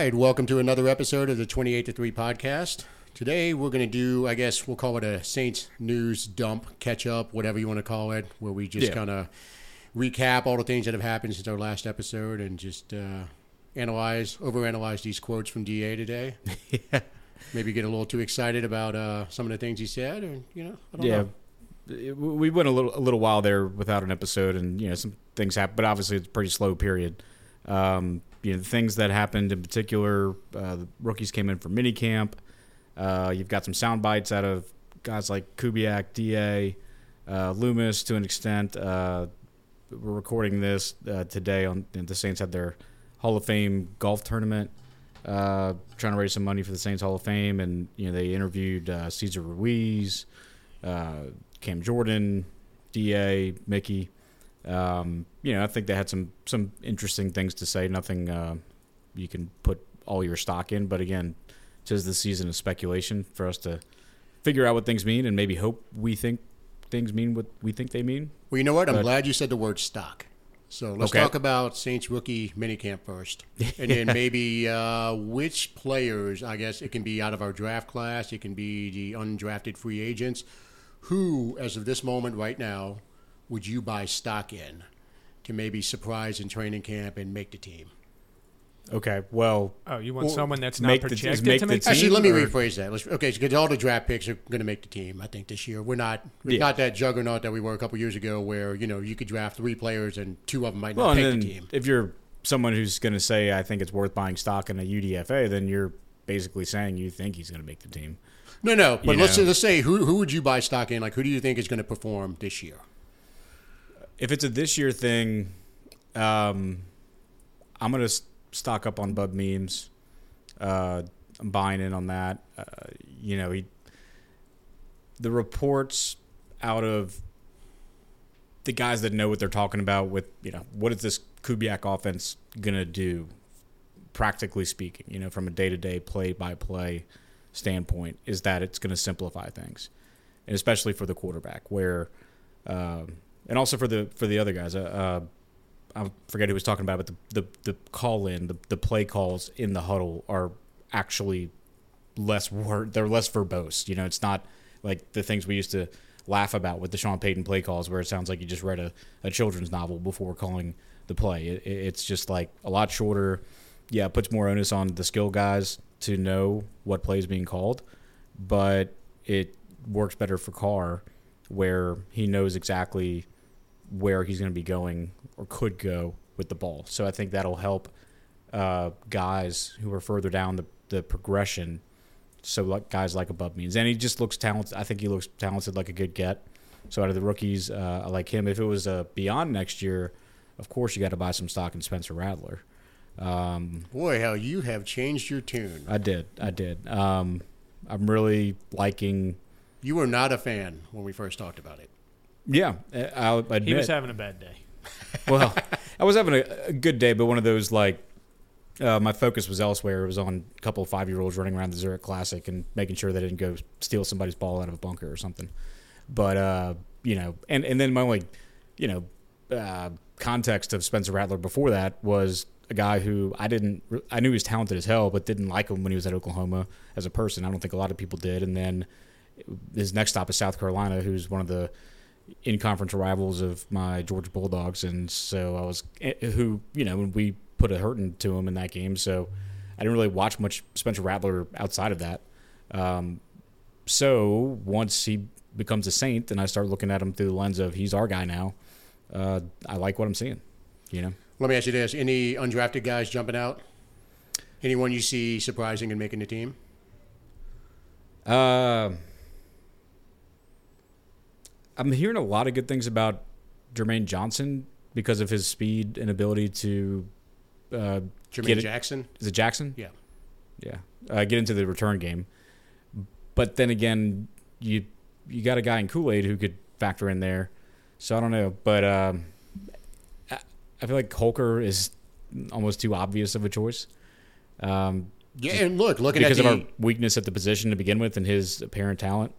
right, welcome to another episode of the 28 to 3 podcast. Today we're going to do, I guess we'll call it a Saints news dump, catch up, whatever you want to call it, where we just kind of recap all the things that have happened since our last episode and just overanalyze these quotes from DA today. Yeah. Maybe get a little too excited about some of the things he said, or I don't know. We went a little while there without an episode, and some things happened, but obviously it's a pretty slow period. The things that happened in particular, the rookies came in for minicamp. You've got some sound bites out of guys like Kubiak, DA, Loomis to an extent. We're recording this today on the Saints had their Hall of Fame golf tournament, trying to raise some money for the Saints Hall of Fame, and they interviewed Cesar Ruiz, Cam Jordan, DA, Mickey. I think they had some interesting things to say. Nothing you can put all your stock in, but again, 'tis the season of speculation for us to figure out what things mean and maybe hope we think things mean what we think they mean. Well, you know what? I'm glad you said the word stock. So let's talk about Saints rookie minicamp first. And then maybe which players, I guess it can be out of our draft class, it can be the undrafted free agents. Who, as of this moment right now, would you buy stock in to maybe surprise in training camp and make the team? Okay, well... Oh, you want someone that's not projected to make the team? Actually, let me rephrase that. Because all the draft picks are going to make the team, I think, this year. We're not that juggernaut that we were a couple years ago where, you could draft 3 players and 2 of them might not make the team. If you're someone who's going to say, I think it's worth buying stock in a UDFA, then you're basically saying you think he's going to make the team. No. But let's say, who would you buy stock in? Like, who do you think is going to perform this year? If it's a this year thing, I'm going to stock up on Bub Memes. I'm buying in on that. The reports out of the guys that know what they're talking about with, what is this Kubiak offense going to do, practically speaking, from a day-to-day, play-by-play standpoint, is that it's going to simplify things, and especially for the quarterback, where and also for the other guys. I forget who was talking about, but the call-in, the play calls in the huddle are actually they're less verbose. It's not like the things we used to laugh about with the Sean Payton play calls where it sounds like you just read a children's novel before calling the play. It's just like a lot shorter. Yeah, it puts more onus on the skill guys to know what play is being called, but it works better for Carr where he knows exactly where he's going to be going or could go with the ball. So I think that'll help guys who are further down the progression. So like guys like Above Means. And he just looks talented. I think he looks talented like a good get. So out of the rookies, I like him. If it was beyond next year, of course you got to buy some stock in Spencer Rattler. Boy, how you have changed your tune. I did. I'm really liking... You were not a fan when we first talked about it. Yeah, I'll admit. He was having a bad day. Well, I was having a good day, but one of those, my focus was elsewhere. It was on a couple of 5-year-olds running around the Zurich Classic and making sure they didn't go steal somebody's ball out of a bunker or something. But, and then my only, context of Spencer Rattler before that was a guy who I knew he was talented as hell, but didn't like him when he was at Oklahoma as a person. I don't think a lot of people did. And then his next stop is South Carolina, who's one of the in-conference rivals of my Georgia Bulldogs. And so when we put a hurting to him in that game. So I didn't really watch much Spencer Rattler outside of that. So once he becomes a Saint and I start looking at him through the lens of he's our guy now, I like what I'm seeing, Let me ask you this. Any undrafted guys jumping out? Anyone you see surprising and making the team? I'm hearing a lot of good things about Jermaine Johnson because of his speed and ability to Jermaine Jackson? Is it Jackson? Yeah. Yeah. Get into the return game. But then again, you got a guy in Kool-Aid who could factor in there. So I don't know. But I feel like Holker is almost too obvious of a choice. And looking because of our weakness at the position to begin with and his apparent talent,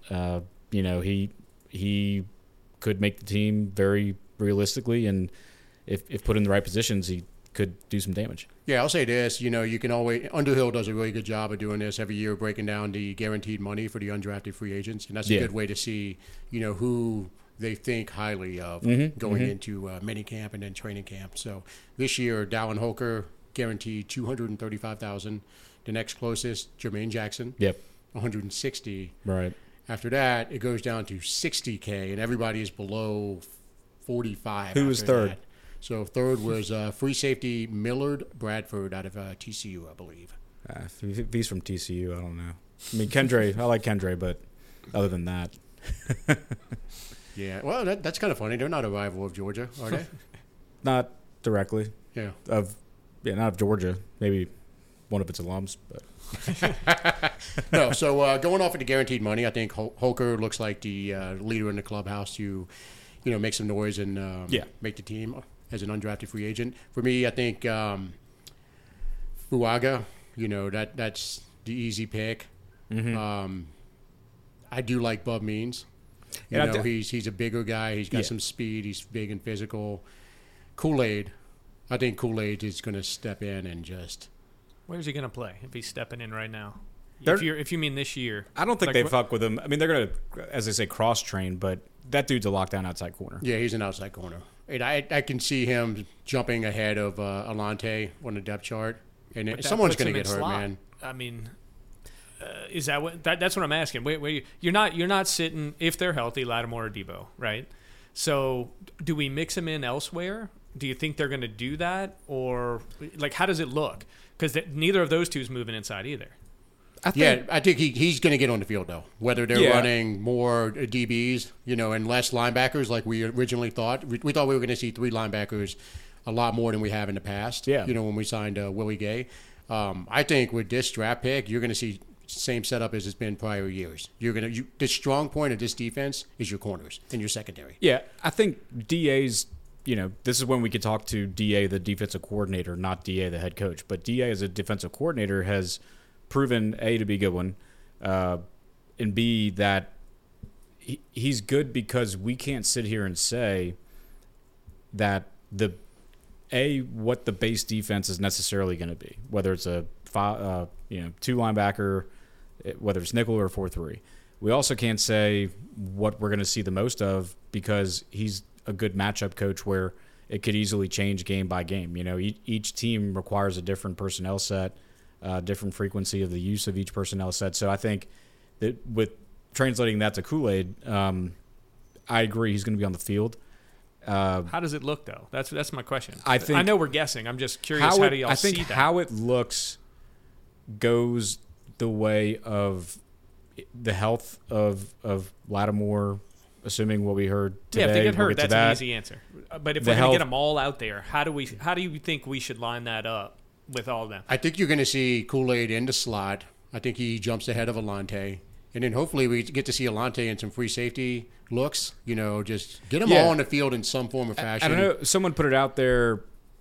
he could make the team very realistically, and if put in the right positions, he could do some damage. Yeah, I'll say this. You can always Underhill does a really good job of doing this every year, breaking down the guaranteed money for the undrafted free agents, and that's a good way to see who they think highly of going into minicamp and then training camp. So this year, Dallin Holker guaranteed $235,000. The next closest, Jermaine Jackson, $160,000. Right. After that, it goes down to $60K, and everybody is below $45,000. Who was third? That. So third was free safety Millard Bradford out of TCU, I believe. If he's from TCU, I don't know. I mean, Kendre, I like Kendre, but other than that. Yeah, well, that's kind of funny. They're not a rival of Georgia, are they? Not directly. Yeah. Not of Georgia. Maybe one of its alums, but. No, so going off of the guaranteed money, I think Holker looks like the leader in the clubhouse to, make some noise and make the team as an undrafted free agent. For me, I think Fuaga, that's the easy pick. Mm-hmm. I do like Bub Means. He's a bigger guy. He's got some speed. He's big and physical. Kool-Aid, I think Kool-Aid is going to step in and just. Where's he going to play if he's stepping in right now? If you mean this year. I don't think they fuck with him. I mean, they're going to, as they say, cross-train, but that dude's a lockdown outside corner. Yeah, he's an outside corner. And I can see him jumping ahead of Alante on the depth chart. And someone's going to get hurt, man. I mean, is that what? That's what I'm asking. You're not sitting, if they're healthy, Lattimore or Debo, right? So do we mix them in elsewhere? Do you think they're going to do that? Or, how does it look? Because neither of those two is moving inside either. I think he's going to get on the field, though. Whether they're running more DBs, and less linebackers like we originally thought. We thought we were going to see 3 linebackers a lot more than we have in the past, when we signed Willie Gay. I think with this draft pick, you're going to see same setup as it's been prior years. The strong point of this defense is your corners and your secondary. Yeah, I think DA's, this is when we could talk to DA, the defensive coordinator, not DA, the head coach. But DA as a defensive coordinator has proven, A, to be a good one, and B, that he's good because we can't sit here and say that what the base defense is necessarily going to be, whether it's a 2 linebacker, whether it's nickel or 4-3. We also can't say what we're going to see the most of because he's a good matchup coach where it could easily change game by game. Each team requires a different personnel set, different frequency of the use of each personnel set. So I think that with translating that to Kool-Aid, I agree he's going to be on the field. How does it look, though? That's my question. I know we're guessing. I'm just curious. How do y'all see that? I think how it looks goes the way of the health of Lattimore, assuming what we heard today. Yeah, if they get hurt, that's an easy answer. But if we're going to get them all out there, how do you think we should line that up with all of them? I think you're going to see Kool-Aid in the slot. I think he jumps ahead of Alante. And then hopefully we get to see Alante in some free safety looks, just get them all on the field in some form or fashion. I don't know. Someone put it out there.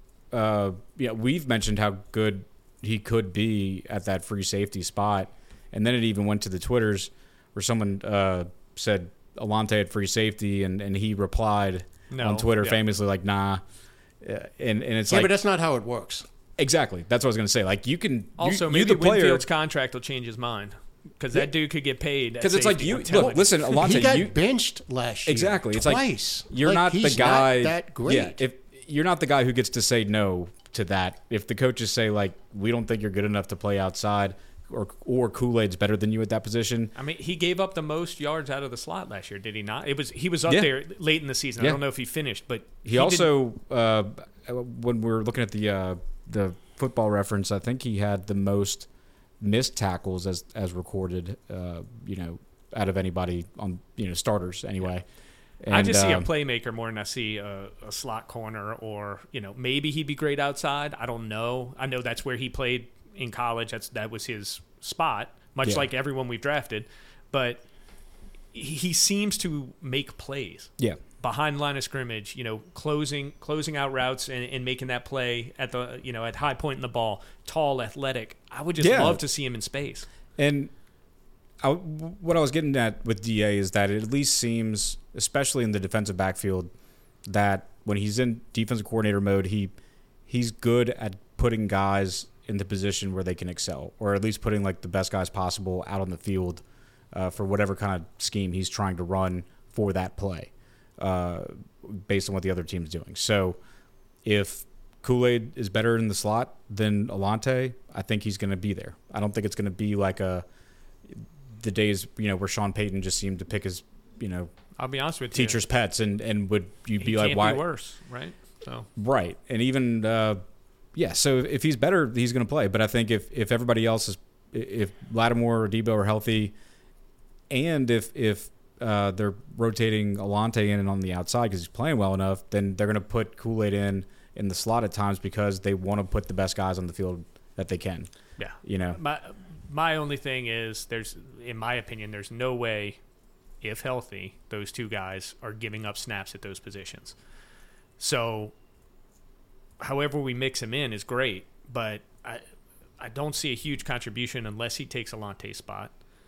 We've mentioned how good he could be at that free safety spot. And then it even went to the Twitters where someone said Alante at free safety, and he replied on Twitter famously like, nah. And it's but that's not how it works. Exactly. That's what I was going to say. Like, you can also maybe Winfield's contract will change his mind. Because that dude could get paid. Because it's like listen, Alante, he got benched last year. Exactly. It's twice. Like you're not the guy. Not that great. Yeah, if you're not the guy who gets to say no to that. If the coaches say we don't think you're good enough to play outside, or Kool-Aid's better than you at that position. I mean, he gave up the most yards out of the slot last year, did he not? He was up there late in the season. I don't know if he finished, but he also when we were looking at the Football Reference, I think he had the most missed tackles as recorded, out of anybody on starters anyway. And, I just see a playmaker more than I see a slot corner, or maybe he'd be great outside. I don't know. I know that's where he played in college. That was his spot, much like everyone we've drafted. But he seems to make plays. Yeah. Behind line of scrimmage, closing out routes and making that play at the at high point in the ball. Tall, athletic. I would just love to see him in space. And what I was getting at with DA is that it at least seems, especially in the defensive backfield, that when he's in defensive coordinator mode, he he's good at putting guys in the position where they can excel, or at least putting like the best guys possible out on the field for whatever kind of scheme he's trying to run for that play, based on what the other team's doing. So if Kool-Aid is better in the slot than Alante, I think he's going to be there. I don't think it's going to be like the days, where Sean Payton just seemed to pick his, I'll be honest with teachers' pets, and would you be like, can't why? Be worse, right? So right, and even so if he's better, he's going to play. But I think if everybody else is, if Lattimore or Debo are healthy, and if they're rotating Alante in and on the outside because he's playing well enough, then they're going to put Kool-Aid in the slot at times because they want to put the best guys on the field that they can. Yeah, My only thing is, in my opinion, there's no way, if healthy, those two guys are giving up snaps at those positions. So, however we mix him in is great, but I don't see a huge contribution unless he takes Alante's spot.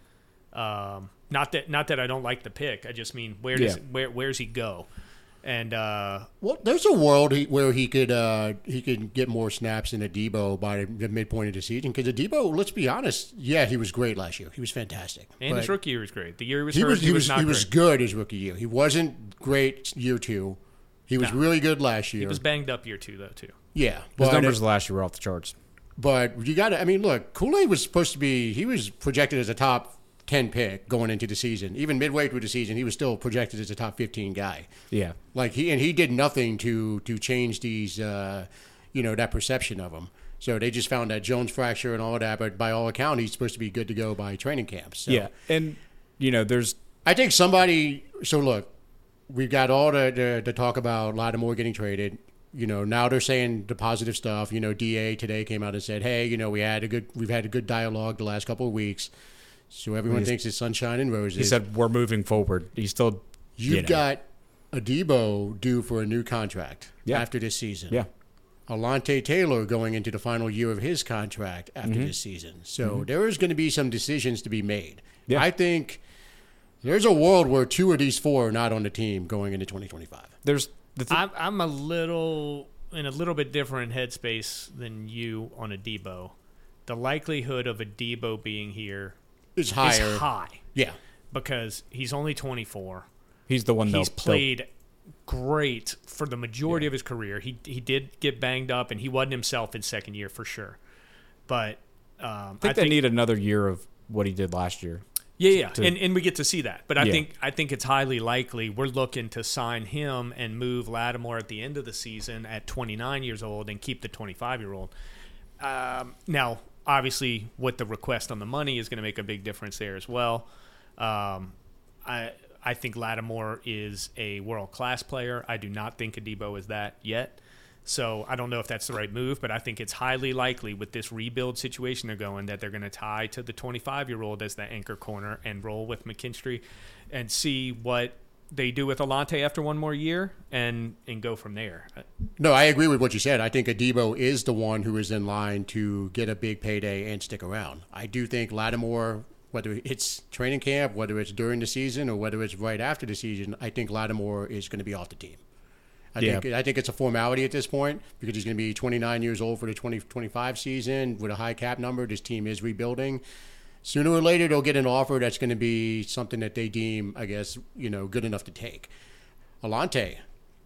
Not that I don't like the pick. I just mean where's he go? And well, there's a world where he could get more snaps than Adebo by the midpoint of the season. Because Adebo, let's be honest, he was great last year. He was fantastic. And his rookie year was great. The year he was hurt, he was good his rookie year. He wasn't great year 2. He was really good last year. He was banged up year 2 though too. Yeah, his numbers last year were off the charts. But you got to. I mean, look, Kool-Aid was supposed to be. He was projected as a top 10 pick going into the season. Even midway through the season, he was still projected as a top 15 guy. Yeah. Like he did nothing to change these that perception of him. So they just found that Jones fracture and all that, but by all accounts he's supposed to be good to go by training camp. So. Yeah. And I think so look, we've got all the talk about Lattimore getting traded. Now they're saying the positive stuff. DA today came out and said, "Hey, we've had a good dialogue the last couple of weeks." So everyone thinks it's sunshine and roses. He said, we're moving forward. He's still... You've got Adebo due for a new contract after this season. Yeah. Alante Taylor going into the final year of his contract after this season. So there is going to be some decisions to be made. Yeah. I think there's a world where 2 of these 4 are not on the team going into 2025. I'm in a little bit different headspace than you on Adebo. The likelihood of Adebo being here is high. Yeah. Because he's only 24. He's the one he's played great for the majority of his career. He did get banged up, and he wasn't himself in second year for sure. But I think they need another year of what he did last year. Yeah. And we get to see that. But I think it's highly likely we're looking to sign him and move Lattimore at the end of the season at 29 years old and keep the 25-year-old. Now, obviously, what the request on the money is going to make a big difference there as well. I think Lattimore is a world-class player. I do not think Adebo is that yet. So I don't know if that's the right move, but I think it's highly likely with this rebuild situation they're going that they're going to tie to the 25-year-old as the anchor corner and roll with McKinstry and see what they do with Alante after one more year and go from there. No, I agree with what you said. I think Adebo is the one who is in line to get a big payday and stick around. I do think Lattimore, whether it's training camp, whether it's during the season, or whether it's right after the season, I think Lattimore is going to be off the team. I think it's a formality at this point because he's going to be 29 years old for the 2025 season with a high cap number. This team is rebuilding. Sooner or later, they'll get an offer that's going to be something that they deem, I guess, good enough to take. Alante,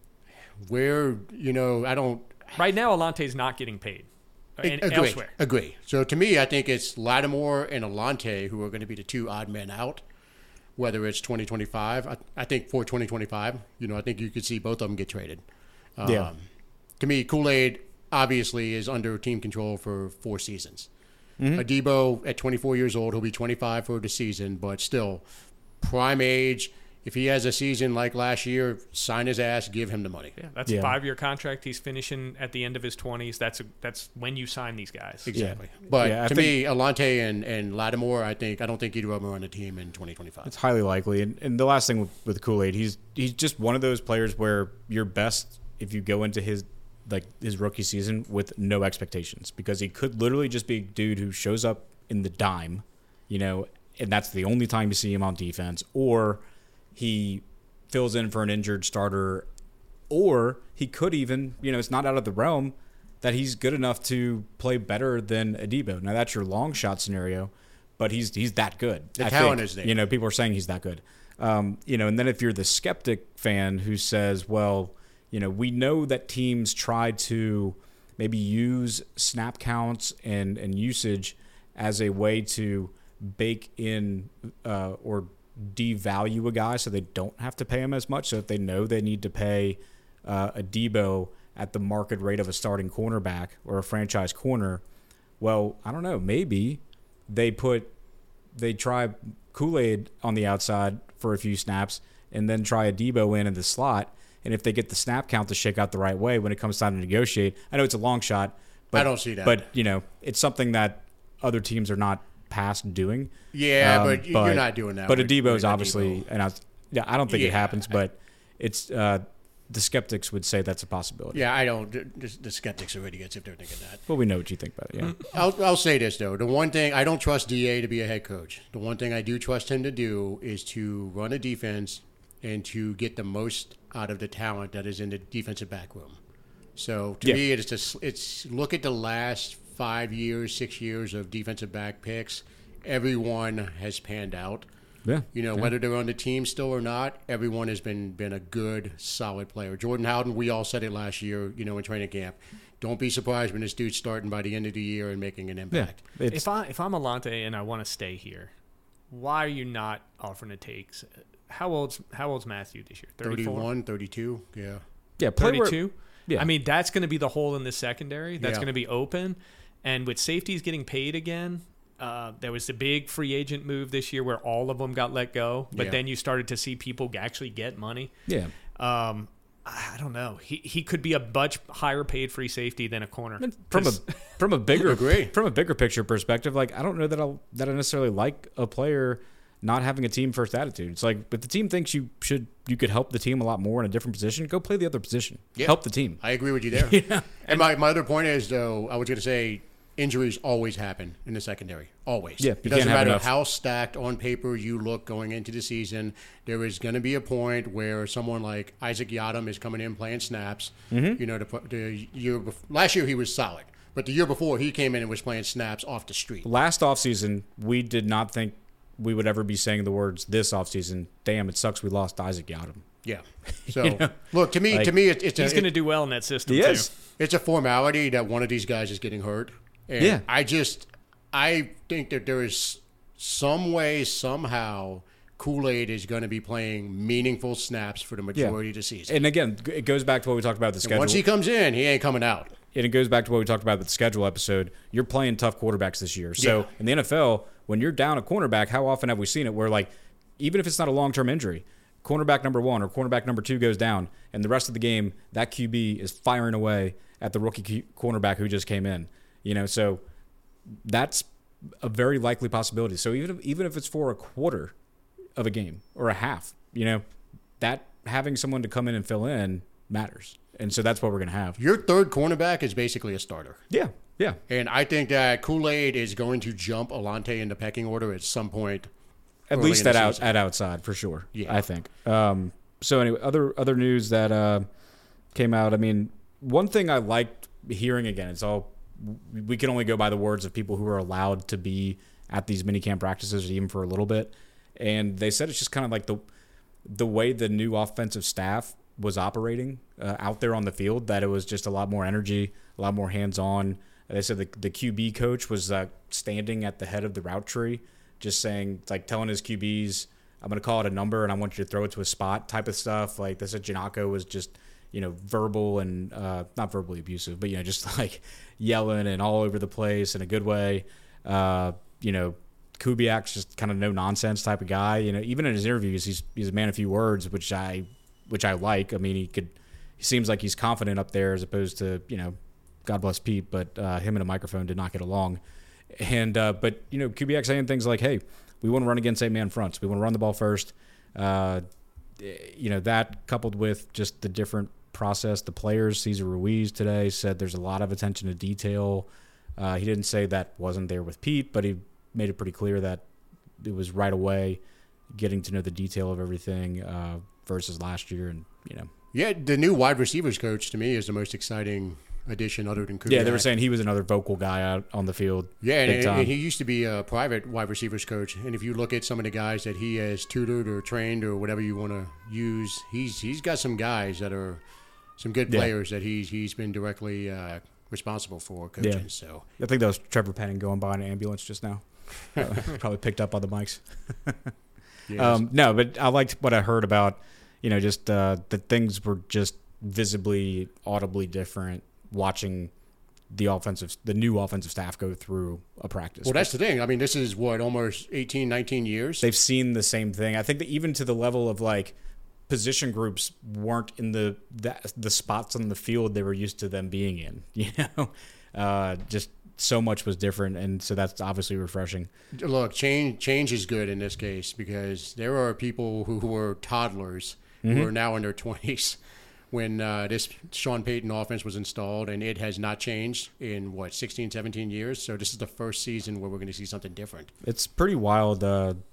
I don't... Right now, Alante's not getting paid. Elsewhere. Agree. So to me, I think it's Lattimore and Alante who are going to be the 2 odd men out, whether it's 2025. I think for 2025, I think you could see both of them get traded. To me, Kool-Aid obviously is under team control for 4 seasons. Adebo at 24 years old, he'll be 25 for the season, but still prime age. If he has a season like last year, sign his ass, give him the money. Yeah, that's a 5-year contract. He's finishing at the end of his 20s. That's when you sign these guys. Exactly. Yeah. But to me, Alante and Lattimore, I don't think either of them are on the team in 2025. It's highly likely. And the last thing with Kool-Aid, he's just one of those players where you're best if you go into his rookie season with no expectations, because he could literally just be a dude who shows up in the dime, and that's the only time you see him on defense, or he fills in for an injured starter, or he could even, it's not out of the realm, that he's good enough to play better than Adebo. Now that's your long shot scenario, but he's that good. The talent is there. You know, people are saying he's that good. You know, and then if you're the skeptic fan who says, well, you know, we know that teams try to maybe use snap counts and usage as a way to bake in or devalue a guy so they don't have to pay him as much. So if they know they need to pay Adebo at the market rate of a starting cornerback or a franchise corner, well, I don't know. Maybe they try Kool-Aid on the outside for a few snaps and then try Adebo in the slot. And if they get the snap count to shake out the right way when it comes time to negotiate, I know it's a long shot, but I don't see that. But, you know, it's something that other teams are not past doing. Yeah, but you're not doing that. But Adebo's obviously, and I don't think it happens, but it's the skeptics would say that's a possibility. Yeah, I don't. The skeptics are idiots if they're thinking that. Well, we know what you think about it. Yeah, I'll say this though: the one thing I don't trust DA to be a head coach. The one thing I do trust him to do is to run a defense and to get the most out of the talent that is in the defensive back room. So to me, it's look at the last 5 years, 6 years of defensive back picks. Everyone has panned out. Yeah. You know, whether they're on the team still or not, everyone has been a good, solid player. Jordan Howden, we all said it last year, you know, in training camp. Don't be surprised when this dude's starting by the end of the year and making an impact. Yeah, if I'm Alante and I want to stay here, why are you not offering to take? How old's Matthew this year? 34? 31, 32, yeah. Yeah, 32? Yeah. I mean, that's going to be the hole in the secondary. That's Yeah. going to be open. And with safeties getting paid again, there was the big free agent move this year where all of them got let go. But then you started to see people actually get money. Yeah. I don't know. He could be a much higher paid free safety than a corner. From a bigger Agree. from a bigger picture perspective, like I don't know that I necessarily like a player not having a team first attitude. It's like if the team thinks you could help the team a lot more in a different position, go play the other position. Yeah. Help the team. I agree with you there. Yeah. And my other point is, though, I was going to say injuries always happen in the secondary. Always. Yeah, It you doesn't can't have matter enough. how stacked on paper you look going into the season. There is going to be a point where someone like Isaac Yadam is coming in playing snaps. Mm-hmm. You know, last year he was solid. But the year before, he came in and was playing snaps off the street. Last offseason, we did not think we would ever be saying the words this offseason, damn, it sucks we lost Isaac Yadam. Yeah. So, You know? look, to me, it's He's going to do well in that system, He too. is. It's a formality that one of these guys is getting hurt. And Yeah. I think that there is some way, somehow, Kool-Aid is going to be playing meaningful snaps for the majority of the season. And again, it goes back to what we talked about with the schedule. Once he comes in, he ain't coming out. And it goes back to what we talked about with the schedule episode. You're playing tough quarterbacks this year. So in the NFL, when you're down a cornerback, how often have we seen it where, like, even if it's not a long-term injury, cornerback number 1 or cornerback number 2 goes down, and the rest of the game, that QB is firing away at the rookie cornerback who just came in. You know, so that's a very likely possibility. So even if it's for a quarter of a game or a half, you know, that having someone to come in and fill in matters. And so that's what we're going to have. Your third cornerback is basically a starter. Yeah. And I think that Kool-Aid is going to jump Alante in the pecking order at some point. At least at outside for sure. Yeah. I think. So anyway, other news that came out. I mean, one thing I liked hearing again. It's all we can only go by the words of people who are allowed to be at these minicamp practices even for a little bit. And they said it's just kind of like the way the new offensive staff was operating out there on the field. That it was just a lot more energy, a lot more hands-on. They said the QB coach was standing at the head of the route tree, just saying, like telling his QBs, I'm going to call it a number and I want you to throw it to a spot type of stuff. Like they said Janako was just, you know, verbal and not verbally abusive, but, you know, just like yelling and all over the place in a good way. You know, Kubiak's just kind of no nonsense type of guy. You know, even in his interviews, he's a man of few words, which I like. I mean, he seems like he's confident up there as opposed to, you know, God bless Pete, but him and a microphone did not get along. And but you know, Kubiak saying things like, "Hey, we want to run against 8-man fronts. We want to run the ball first." You know, that coupled with just the different process, the players. Cesar Ruiz today said there's a lot of attention to detail. He didn't say that wasn't there with Pete, but he made it pretty clear that it was right away getting to know the detail of everything versus last year, and you know. Yeah, the new wide receivers coach to me is the most exciting addition other than Kubiak. Yeah, they were saying he was another vocal guy out on the field. Yeah, big time. and he used to be a private wide receivers coach. And if you look at some of the guys that he has tutored or trained or whatever you want to use, he's got some guys that are some good players that he's been directly responsible for coaching. Yeah. So I think that was Trevor Penning going by in an ambulance just now. Probably picked up on the mics. yes. No, but I liked what I heard about, just that things were just visibly, audibly different watching the new offensive staff go through a practice. Well, that's the thing. I mean, this is almost 18, 19 years. They've seen the same thing. I think that even to the level of like position groups weren't in the spots on the field they were used to them being in, just so much was different. And so that's obviously refreshing. Look, change is good in this case because there are people who were toddlers who are now in their 20s when this Sean Payton offense was installed, and it has not changed in 16, 17 years. So this is the first season where we're going to see something different. It's pretty wild.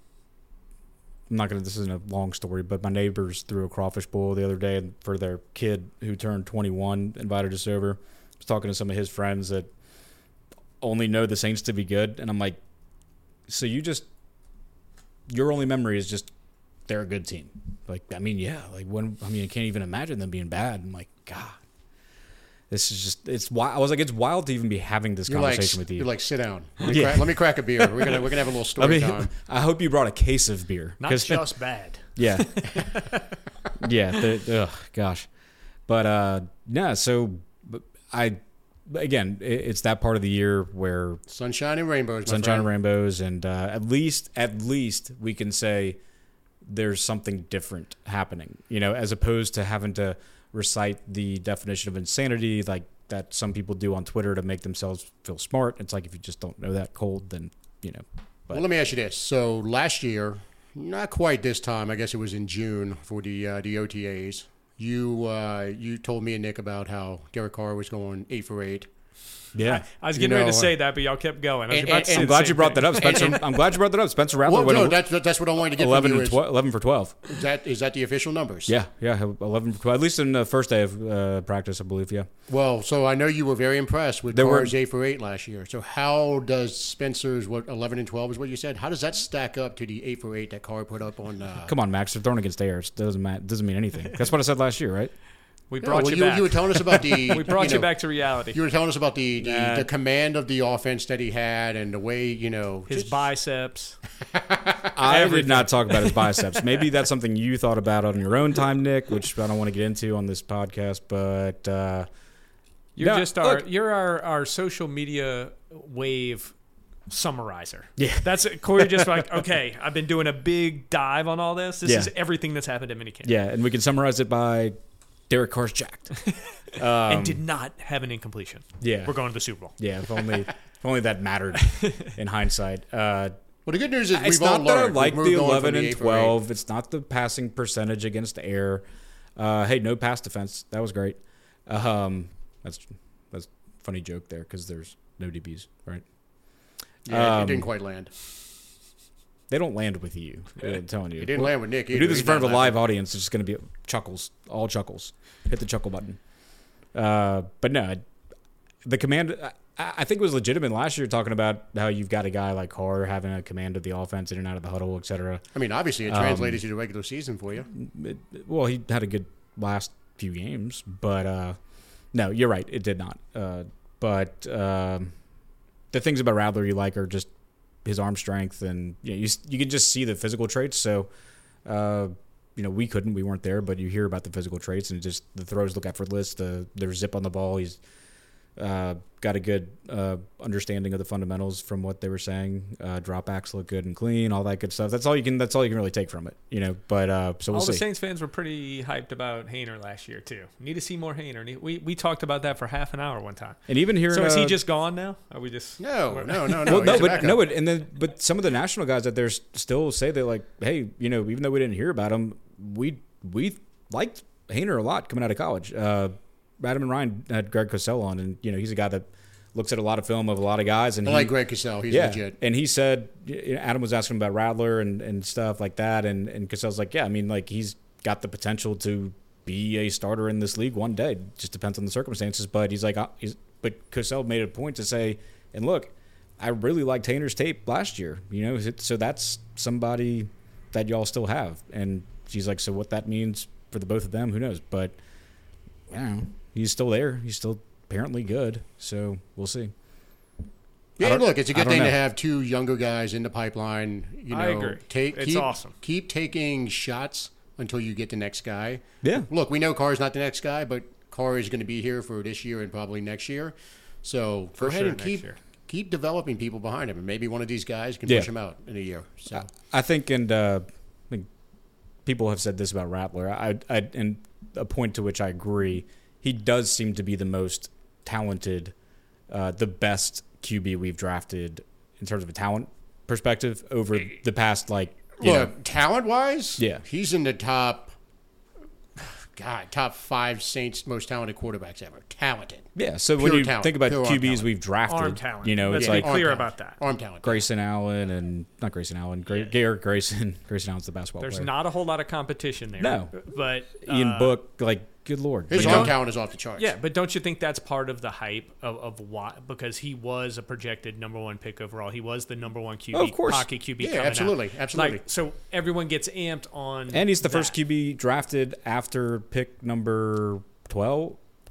This isn't a long story, but my neighbors threw a crawfish bowl the other day for their kid who turned 21, invited us over. I was talking to some of his friends that only know the Saints to be good. And I'm like, so your only memory is just they're a good team. Like, I mean, yeah, I can't even imagine them being bad. I'm like, God, this is just, it's wild. I was like, it's wild to even be having this conversation with you. You're like, sit down. Let me crack a beer. We're gonna have a little story time. I hope you brought a case of beer. Not just bad. Yeah. Yeah. Gosh. But, so it's that part of the year where sunshine and rainbows, and at least we can say there's something different happening, as opposed to having to recite the definition of insanity like that some people do on Twitter to make themselves feel smart. It's like, if you just don't know that cold, then, But. Well, let me ask you this. So last year, not quite this time, I guess it was in June for the OTAs, you told me and Nick about how Derek Carr was going 8 for 8. Yeah, I was getting ready to say that, but y'all kept going. I'm glad you brought that up, Spencer. I'm glad you brought that up. Spencer Rattler went. That's what I wanted to get 11 from you. 11 for 12. Is that the official numbers? Yeah, 11 for 12. At least in the first day of practice, I believe. Yeah. Well, so I know you were very impressed with Carr's 8 for 8 last year. So how does Spencer's 11 and 12 is what you said? How does that stack up to the 8 for 8 that Carr put up on? Come on, Max. They're throwing against theirs. Doesn't mean anything. That's what I said last year, right? We brought you back. You were telling us about the. We brought you back to reality. You were telling us about the command of the offense that he had and the way his biceps. I did not talk about his biceps. Maybe that's something you thought about on your own time, Nick, which I don't want to get into on this podcast. But you're our social media wave summarizer. Yeah, that's Corey. Just like, okay, I've been doing a big dive on all this. This is everything that's happened at minicamp. Yeah, and we can summarize it by Derek Carr's jacked and did not have an incompletion. Yeah, we're going to the Super Bowl. Yeah, if only that mattered in hindsight. Well, the good news is it's not that I like the 11 and 12. It's not the passing percentage against the air. Hey, no pass defense. That was great. That's a funny joke there because there's no DBs, right? Yeah, it didn't quite land. They don't land with you. I'm telling you. It didn't land with Nick either. We do this in front of a live audience. It's just going to be chuckles, all chuckles. Hit the chuckle button. But no, the command, I think it was legitimate last year talking about how you've got a guy like Carr having a command of the offense in and out of the huddle, et cetera. I mean, obviously it translated to the regular season for you. He had a good last few games, but no, you're right. It did not. But the things about Rattler you like are just his arm strength, and you can just see the physical traits. So, we weren't there, but you hear about the physical traits, and just the throws look effortless. Their zip on the ball. He's got a good understanding of the fundamentals from what they were saying. Dropbacks look good and clean, all that good stuff. That's all you can really take from it, But so we'll see. All the Saints fans were pretty hyped about Haener last year too. Need to see more Haener. We talked about that for half an hour one time. And even here, so is he just gone now? Are we just no? But some of the national guys out there still say that, like, hey, even though we didn't hear about him, we liked Haener a lot coming out of college. Adam and Ryan had Greg Cosell on, and he's a guy that looks at a lot of film of a lot of guys. And I like Greg Cosell. He's legit. And he said, Adam was asking about Rattler and stuff like that, and Cosell's like, yeah, I mean, like, he's got the potential to be a starter in this league one day. Just depends on the circumstances. But he's like, but Cosell made a point to say, and look, I really liked Tanner's tape last year. So that's somebody that y'all still have. And she's like, so what that means for the both of them, who knows? But he's still there. He's still apparently good. So we'll see. Yeah, look, it's a good thing to have two younger guys in the pipeline. I agree. It's awesome. Keep taking shots until you get the next guy. Yeah. Look, we know Carr's not the next guy, but Carr is going to be here for this year and probably next year. So go ahead and keep developing people behind him, and maybe one of these guys can push him out in a year. So I think, people have said this about Rattler. And a point to which I agree. He does seem to be the most talented, the best QB we've drafted in terms of a talent perspective over the past, talent-wise, yeah, he's in the top 5 Saints most talented quarterbacks ever. Talented. Yeah, so Pure when you talent. think about Pure QBs we've drafted, arm talent. It's Let's like be clear about that. Arm talent. Grayson Allen and not Grayson Allen, Garrett Grayson. Grayson Allen's the basketball player. There's not a whole lot of competition there. No, but Ian Book, good Lord, his arm talent is off the charts. Yeah, but don't you think that's part of the hype of why? Because he was a projected number 1 pick overall. He was the number 1 QB, of course. pocket QB. Yeah, coming absolutely, out. absolutely. So everyone gets amped on. And he's the that. first QB drafted after pick number 12,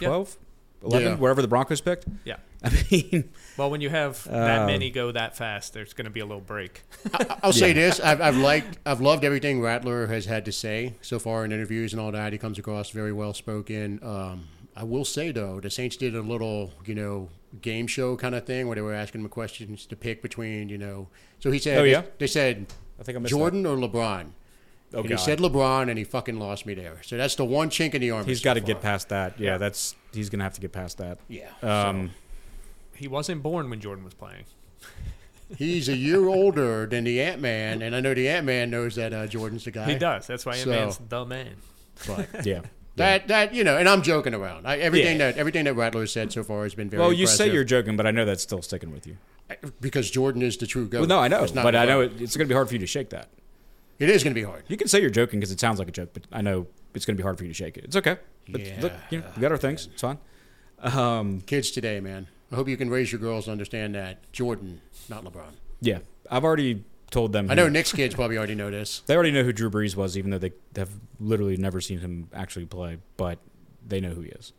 11, wherever the Broncos picked. Yeah. I mean, well, when you have that many go that fast, there's going to be a little break. I'll say this: I've loved everything Rattler has had to say so far in interviews and all that. He comes across very well spoken. I will say though, the Saints did a little, game show kind of thing where they were asking him questions to pick between, So he said, they said, I think I missed Jordan or LeBron. Oh, and he said LeBron, and he fucking lost me there. So that's the one chink in the armor. He's got to get past that. Yeah, he's going to have to get past that. Yeah. He wasn't born when Jordan was playing. He's a year older than the Ant-Man, and I know the Ant-Man knows that Jordan's the guy. He does. That's why Ant-Man's the man. But yeah. That and I'm joking around. Everything that Rattler has said so far has been very Well, you impressive. say you're joking, but I know that's still sticking with you. Because Jordan is the true GOAT. Well, no, I know, It's not but I LeBron. know it's going to be hard for you to shake that. It is going to be hard. You can say you're joking because it sounds like a joke, but I know it's going to be hard for you to shake it. It's okay. But look, we got our things. It's fine. Kids today, man. I hope you can raise your girls to understand that Jordan, not LeBron. Yeah, I've already told them. I know Nick's kids probably already know this. They already know who Drew Brees was, even though they have literally never seen him actually play, but they know who he is.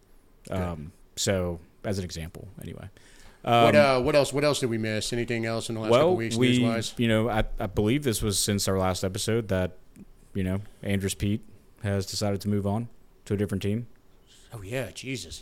So, as an example, anyway. What else did we miss? Anything else in the last couple weeks news-wise? I believe this was since our last episode that, Andrus Peat has decided to move on to a different team. Oh, yeah, Jesus.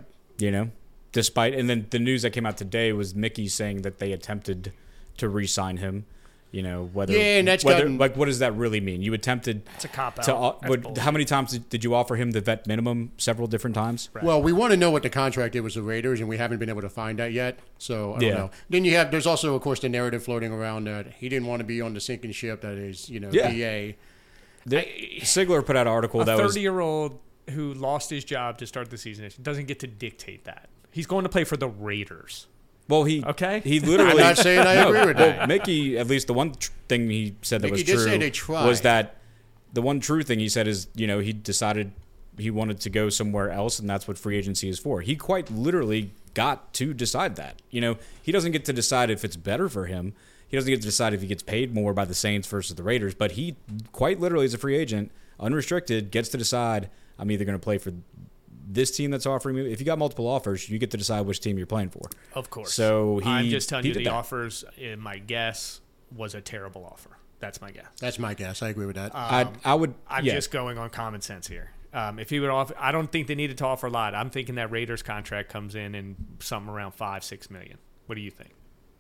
Despite, and then the news that came out today was Mickey saying that they attempted to re-sign him. Whether and that's what does that really mean? You attempted. It's a cop out. How many times did you offer him the vet minimum? Several different times. Right. Well, we want to know what the contract is with the Raiders, and we haven't been able to find that yet. So I don't know. Then there's also, of course, the narrative floating around that he didn't want to be on the sinking ship that is, BA. Sigler put out an article that was 30-year-old who lost his job to start the season doesn't get to dictate that. He's going to play for the Raiders. Well, he literally. I'm not saying I agree with that. Well, Mickey, at least the one thing he said that Mickey was did say true they tried. was that the one true thing he said is, he decided he wanted to go somewhere else, and that's what free agency is for. He quite literally got to decide that. He doesn't get to decide if it's better for him. He doesn't get to decide if he gets paid more by the Saints versus the Raiders, but he quite literally, as a free agent, unrestricted, gets to decide, I'm either going to play for this team that's offering me. If you got multiple offers, you get to decide which team you're playing for. Of course. So I'm just telling you the offers. My guess was a terrible offer. That's my guess. That's my guess. I agree with that. I would. I'm just going on common sense here. If he would offer, I don't think they needed to offer a lot. I'm thinking that Raiders contract comes in and something around $5-6 million. What do you think?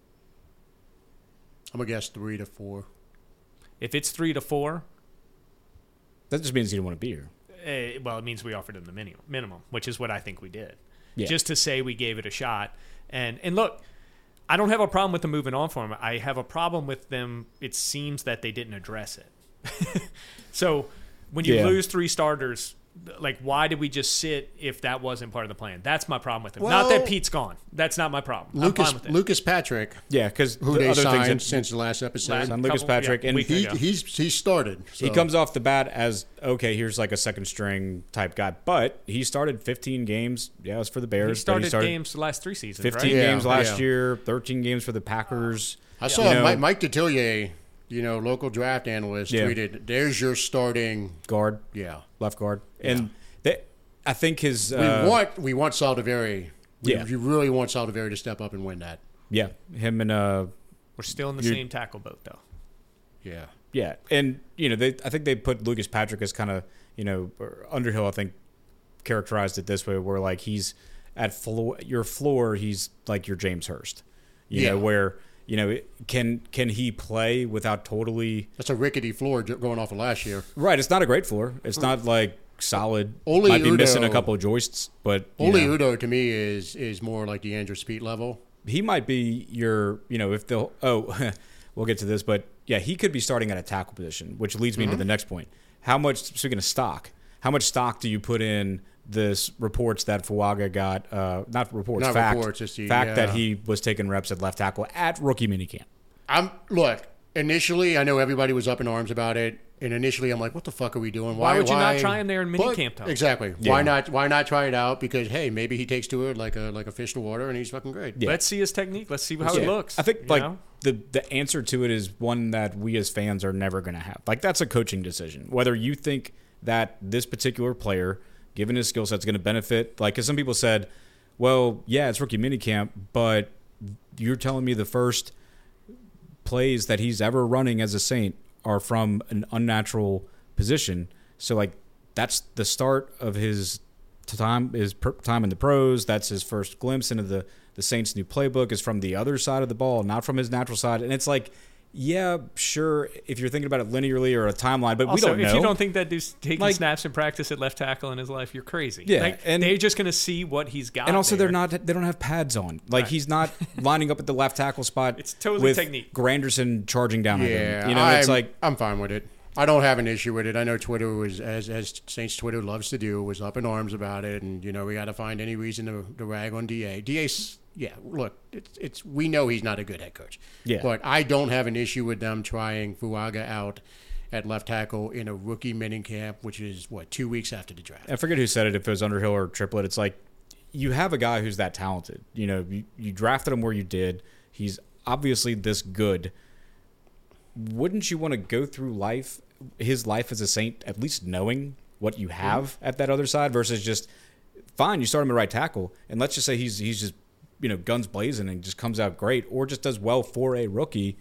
I'm gonna guess 3 to 4. If it's 3 to 4, that just means you don't want to be here. Well, it means we offered him the minimum, which is what I think we did. Yeah. Just to say we gave it a shot. And look, I don't have a problem with them moving on for him. I have a problem with them. It seems that they didn't address it. So when you lose 3 starters Like, why did we just sit if that wasn't part of the plan? That's my problem with him. Well, not that Pete's gone. That's not my problem. I'm fine with it. Lucas Patrick, Yeah, because who they signed since the last episode, on Lucas Patrick, and he started. So. he comes off the bat as, okay, here's like a second string type guy, but he started 15 games. Yeah, it was for the Bears. He started games the last 3 seasons. 15 right? games last year, 13 games for the Packers. I saw Mike Detillier, local draft analyst, tweeted, "There's your starting guard, left guard," and I think his we want Saldivari. You really want Saldivari to step up and win that. Yeah, him and we're still in the same tackle boat though. Yeah, and I think they put Lucas Patrick as kind of Underhill. I think characterized it this way, where like he's at your floor, he's like your James Hurst. Where can he play without totally? That's a rickety floor going off of last year. Right, it's not a great floor. It's not like solid. Oli might be Udoh, missing a couple of joists, but Oli Udoh to me is more like the Andrew Speed level. He might be your if the we'll get to this, but yeah, he could be starting at a tackle position, which leads me to the next point. How much, speaking of stock, how much stock do you put in this reports that Fuaga got? Fact that he was taking reps at left tackle at rookie minicamp. Look, initially I know everybody was up in arms about it. And initially, I'm like, "What the fuck are we doing? Why would you not try him there in minicamp? Exactly. Yeah. Why not try it out? Because hey, maybe he takes to it like a fish to water, and he's fucking great. Yeah. Let's see his technique. Let's see how it looks. I think the answer to it is one that we as fans are never going to have. Like that's a coaching decision. Whether you think that this particular player, given his skill set, is going to benefit. Like, because some people said, "Well, yeah, it's rookie minicamp, but you're telling me the first plays that he's ever running as a Saint are from an unnatural position." So like that's the start of his time in the pros. That's his first glimpse into the Saints' new playbook is from the other side of the ball, not from his natural side. And it's like, yeah, sure, if you're thinking about it linearly or a timeline, but also, we don't know. If you don't think that dude's taking snaps in practice at left tackle in his life, you're crazy. Yeah, and they're just going to see what he's got. And also, there. they don't have pads on. Like he's not lining up at the left tackle spot. It's totally with technique. Granderson charging down at him. It's like I'm fine with it. I don't have an issue with it. I know Twitter was, as Saints Twitter loves to do, was up in arms about it, and we got to find any reason to rag on DA. DA's, look, it's we know he's not a good head coach. Yeah. But I don't have an issue with them trying Fuaga out at left tackle in a rookie minicamp, which is 2 weeks after the draft. I forget who said it, if it was Underhill or Triplett. It's like you have a guy who's that talented. You drafted him where you did. He's obviously this good. Wouldn't you want to go through his life as a Saint, at least knowing what you have at that other side versus just, fine, you start him at right tackle, and let's just say he's just, guns blazing and just comes out great, or just does well for a rookie.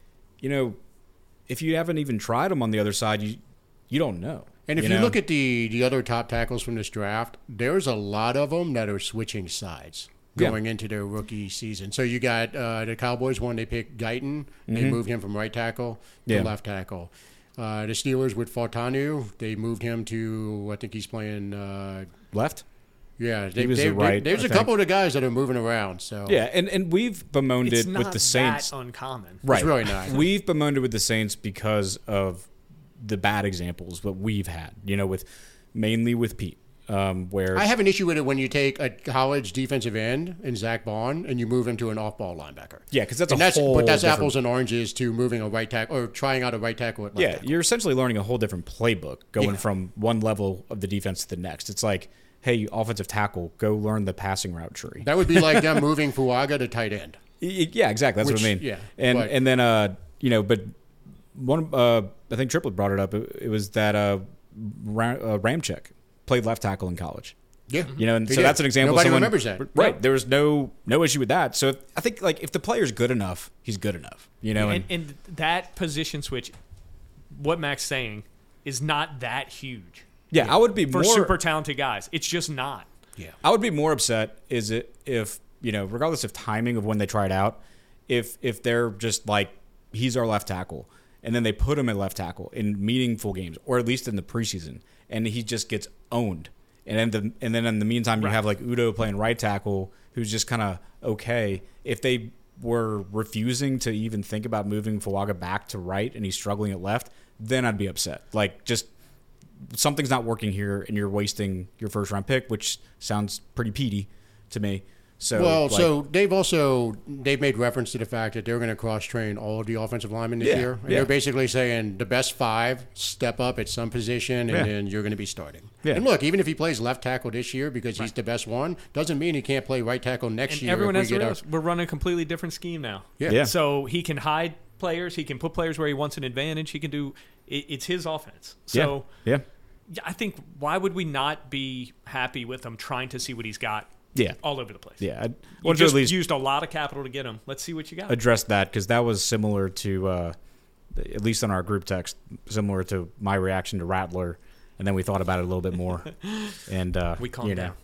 If you haven't even tried him on the other side, you don't know. And if you look at the other top tackles from this draft, there's a lot of them that are switching sides going into their rookie season. So you got the Cowboys when they picked Guyton, they moved him from right tackle to left tackle. The Steelers with Fautanu, they moved him to, I think he's playing left. Yeah, there's a couple of the guys that are moving around. So yeah, and we've bemoaned it with the Saints. It's not that uncommon. Right. It's really not. We've bemoaned it with the Saints because of the bad examples that we've had. Mainly with Pete. Where I have an issue with it when you take a college defensive end in Zach Bond and you move him to an off-ball linebacker. Yeah, because that's different... apples and oranges to moving a right tackle or trying out a right tackle at left tackle. You're essentially learning a whole different playbook going from one level of the defense to the next. It's like, hey, offensive tackle, go learn the passing route tree. That would be like them moving Fuaga to tight end. Yeah, exactly. That's what I mean. Yeah, and then but one I think Triplett brought it up. It was that Ramczyk played left tackle in college. Yeah. And so that's an example. Nobody remembers that. Right. Yeah. There was no issue with that. So I think if the player's good enough, he's good enough. And that position switch, what Mac's saying, is not that huge. Yeah, I would be for super talented guys. It's just not. Yeah. I would be more upset if regardless of timing of when they try it out, if they're just like, he's our left tackle, and then they put him at left tackle in meaningful games, or at least in the preseason, and he just gets owned. And then in the meantime, you have like Udoh playing right tackle, who's just kind of okay. If they were refusing to even think about moving Fuaga back to right and he's struggling at left, then I'd be upset. Like, just something's not working here, and you're wasting your first round pick, which sounds pretty peaty to me. So, so they've made reference to the fact that they're going to cross train all of the offensive linemen this year. And they're basically saying the best 5 step up at some position, and then you're going to be starting. Yeah. And look, even if he plays left tackle this year because he's the best one, doesn't mean he can't play right tackle next year. Everyone has to realize we're running a completely different scheme now. Yeah. So he can hide players. He can put players where he wants an advantage. He can do it's his offense. So yeah. I think why would we not be happy with him trying to see what he's got? Yeah, all over the place. Yeah, you just at least used a lot of capital to get him. Let's see what you got. Address that because that was similar to, at least on our group text, similar to my reaction to Rattler, and then we thought about it a little bit more, and we calmed down.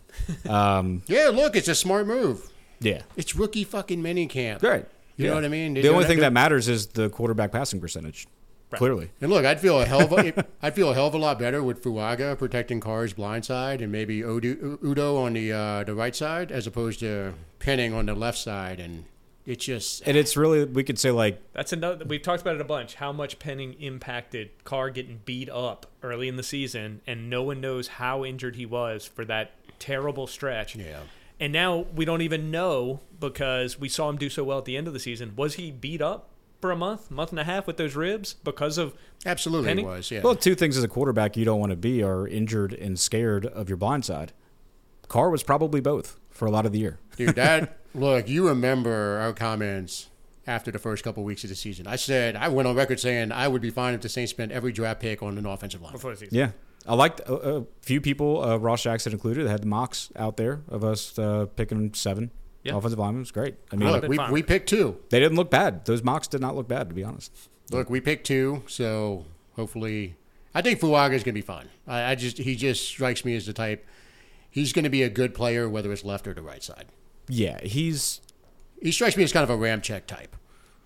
Yeah, look, it's a smart move. Yeah, it's rookie fucking minicamp. Right. You know what I mean? The only thing that matters is the quarterback passing percentage. Right. Clearly. And look, I'd feel a hell of a lot better with Fuaga protecting Carr's blind side and maybe Udo on the right side as opposed to Penning on the left side. And it's just... And it's really, we could say like... That's another... We've talked about it a bunch, how much Penning impacted Carr getting beat up early in the season, and no one knows how injured he was for that terrible stretch. Yeah. And now we don't even know because we saw him do so well at the end of the season. Was he beat up for a month and a half with those ribs because of absolutely Penning? Was, yeah. Well, 2 things as a quarterback you don't want to be are injured and scared of your blind side. Carr was probably both for a lot of the year. Dude, look, you remember our comments after the first couple of weeks of the season. I went on record saying I would be fine if the Saints spent every draft pick on an offensive line. Before the season. Yeah. I liked a few people, Ross Jackson included, had the mocks out there of us picking 7 offensive linemen. It was great. I mean, look, we picked 2. They didn't look bad. Those mocks did not look bad, to be honest. Look, we picked 2, so hopefully, I think Fuaga is going to be fine. He just strikes me as the type. He's going to be a good player, whether it's left or the right side. Yeah, he strikes me as kind of a Ramczyk type.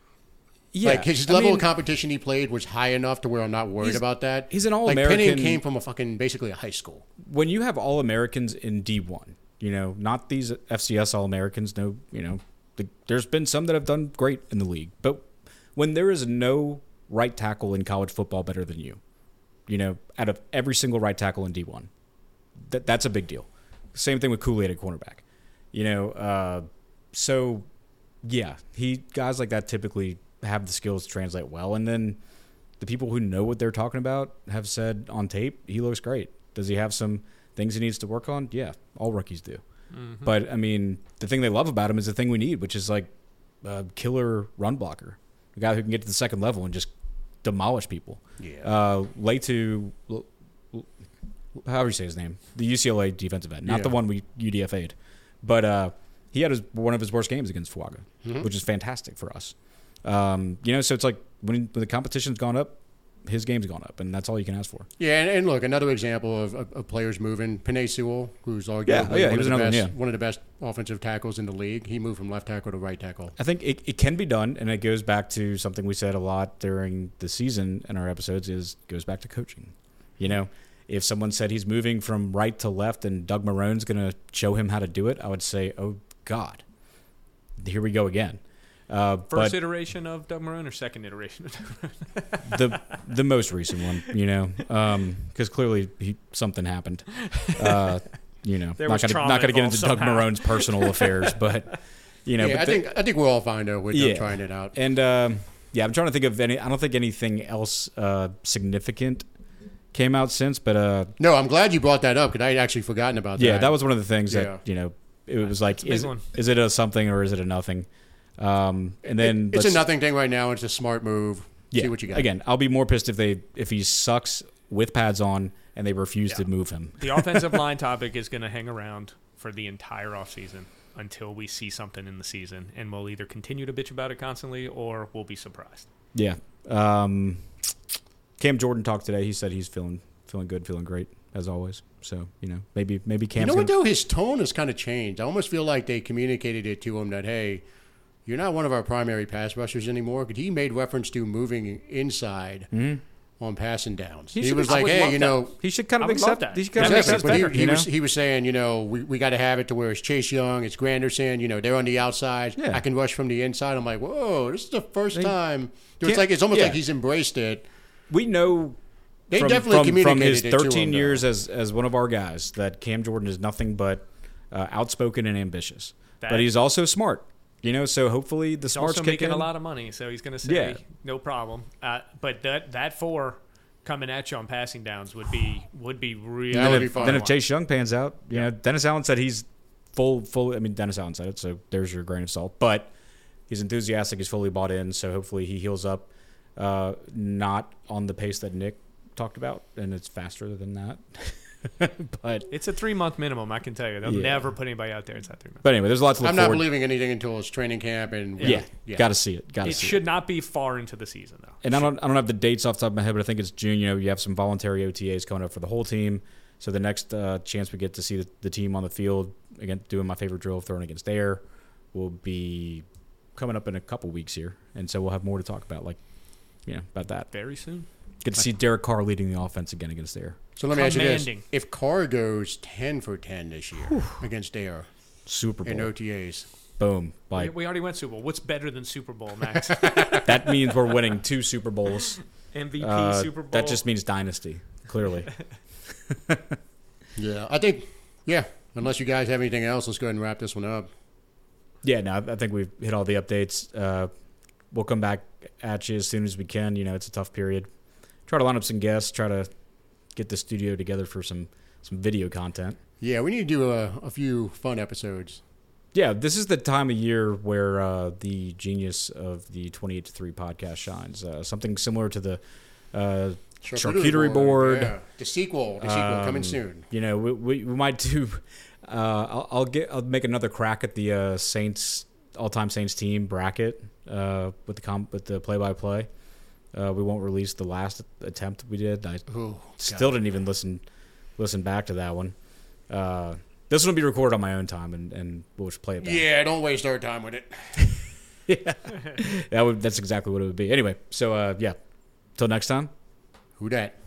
Yeah, like his level of competition he played was high enough to where I'm not worried about that. He's an All-American. Penning came from basically a high school. When you have All-Americans in D1, not these FCS All-Americans. No, there's been some that have done great in the league, but when there is no right tackle in college football better than you, out of every single right tackle in D1, that's a big deal. Same thing with Kool-Aid at cornerback. So yeah, guys like that typically have the skills to translate well, and then the people who know what they're talking about have said on tape he looks great. Does he have some things he needs to work on? Yeah, all rookies do. Mm-hmm. But I mean, the thing they love about him is the thing we need, which is like a killer run blocker, a guy who can get to the second level and just demolish people. Yeah. Laitu, however you say his name, the UCLA defensive end, not the one we UDFA'd, but he had one of his worst games against Fuaga, which is fantastic for us. So it's like when the competition's gone up, his game's gone up, and that's all you can ask for. Yeah, and look, another example of players moving. Penei Sewell, who's arguably one of the best offensive tackles in the league. He moved from left tackle to right tackle. I think it can be done, and it goes back to something we said a lot during the season in our episodes, goes back to coaching. If someone said he's moving from right to left and Doug Marone's going to show him how to do it, I would say, oh, God, here we go again. First iteration of Doug Marrone or second iteration of Doug Marrone? the most recent one, because clearly something happened. Not going to get into Doug Marone's personal affairs, but I think we're all fine though with them trying it out. And I'm trying to think of any. I don't think anything else significant came out since, but no, I'm glad you brought that up because I had actually forgotten about that. Yeah, that was one of the things that it was like, is it a something or is it a nothing? And then it's a nothing thing right now. It's a smart move. Yeah. See what you got. Again, I'll be more pissed if he sucks with pads on and they refuse to move him. The offensive line topic is going to hang around for the entire offseason until we see something in the season, and we'll either continue to bitch about it constantly or we'll be surprised. Yeah. Cam Jordan talked today. He said he's feeling good, feeling great as always. So maybe Cam's. What though? His tone has kind of changed. I almost feel like they communicated it to him that hey, you're not one of our primary pass rushers anymore. Because he made reference to moving inside on passing downs. He was like, hey, he should kind of accept that. He was saying, we got to have it to where it's Chase Young, it's Granderson. They're on the outside. Yeah. I can rush from the inside. I'm like, whoa, this is the first time. It's almost like he's embraced it. We know They definitely from his communicated it to 13 him, years though. as one of our guys that Cam Jordan is nothing but outspoken and ambitious, That- but he's also smart. So hopefully the He's smarts also kick making in. a lot of money, so he's going to say Yeah. no problem. But that 4 coming at you on passing downs would be really That would be fun. fun. Then if Chase Young pans out, Dennis Allen said he's full. I mean, Dennis Allen said it, so there's your grain of salt. But he's enthusiastic. He's fully bought in. So hopefully he heals up, not on the pace that Nick talked about, and it's faster than that. But It's a 3-month minimum, I can tell you. They'll Yeah. never put anybody out there inside 3 months. But anyway, there's lots to look I'm not forward. believing anything until it's training camp and Yeah, got to see it. Got to It see should not be far into the season, though. And I don't have the dates off the top of my head, but I think it's June. You have some voluntary OTAs coming up for the whole team. So the next chance we get to see the team on the field, again, doing my favorite drill, throwing against air, will be coming up in a couple weeks here. And so we'll have more to talk about, about that. Very soon. Get to see Derek Carr leading the offense again against air. So let me ask you this: Commanding. if Carr goes 10 for 10 this year against Air Super in Bowl. OTAs, Boom. We already went Super Bowl. What's better than Super Bowl, Max? That means we're winning 2 Super Bowls. MVP Super Bowl. That just means dynasty, clearly. yeah, I think, unless you guys have anything else, let's go ahead and wrap this one up. Yeah, no, I think we've hit all the updates. We'll come back at you as soon as we can. It's a tough period. Try to line up some guests. Try to get the studio together for some video content. Yeah, we need to do a few fun episodes. Yeah, this is the time of year where the genius of the 28 to 3 podcast shines. Something similar to the charcuterie board. Yeah. The sequel coming soon. We might do. I'll make another crack at the Saints all-time Saints team bracket with the play-by-play. We won't release the last attempt we did. I still didn't even listen back to that one. This one will be recorded on my own time, and we'll just play it back. Yeah, don't waste our time with it. That's exactly what it would be. Anyway, so till next time. Who dat?